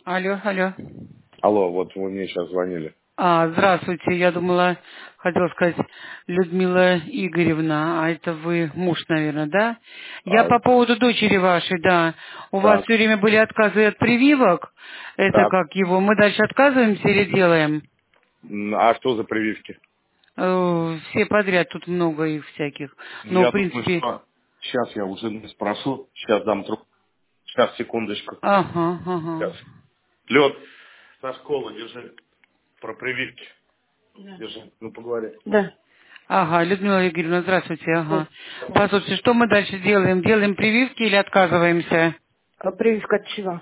Алло, алло. Алло, вот вы мне сейчас звонили. Здравствуйте. Я думала, хотела сказать, Людмила Игоревна, а это вы муж, наверное, да? Я А, по поводу дочери вашей, да. У вас так, все время были отказы от прививок. Это так. как его? Мы дальше отказываемся или делаем? А что за прививки? Все подряд, тут много их всяких. Ну, Но, в я думаю, принципе... что сейчас я уже спрошу. Сейчас дам трубку. Сейчас, секундочку. Ага, ага. Сейчас. Лед, со школы, держи. Про прививки. Да. Держи. Ну, поговори. Да. Ага, Людмила Игоревна, здравствуйте, ага. Да. Послушайте, что мы дальше делаем? Делаем прививки или отказываемся? А прививка от чего?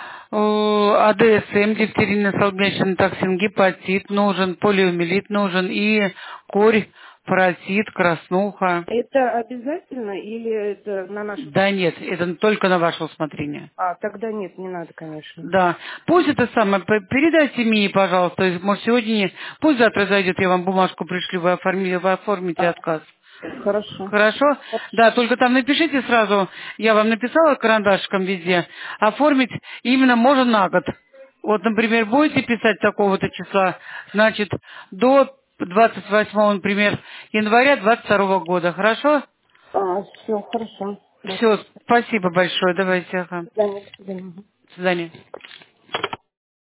АДСМ, дифтерийный солбняшный токсин, гепатит нужен, полиомиелит нужен и корь, паротит, краснуха. Это обязательно или это на наше... Да нет, это только на ваше усмотрение. А, тогда нет, не надо, конечно. Да. Пусть это самое, передайте Мии, пожалуйста, может сегодня нет. Пусть завтра зайдет, я вам бумажку пришлю, вы оформите А, отказ. хорошо. Хорошо? Да, только там напишите сразу, я вам написала карандашиком везде, оформить именно можно на год. Вот, например, будете писать такого-то числа, значит, до 28, например, января 22 года. Хорошо? А, все, хорошо. Да. Все, спасибо большое. Давайте, ага. До свидания. До свидания. До свидания.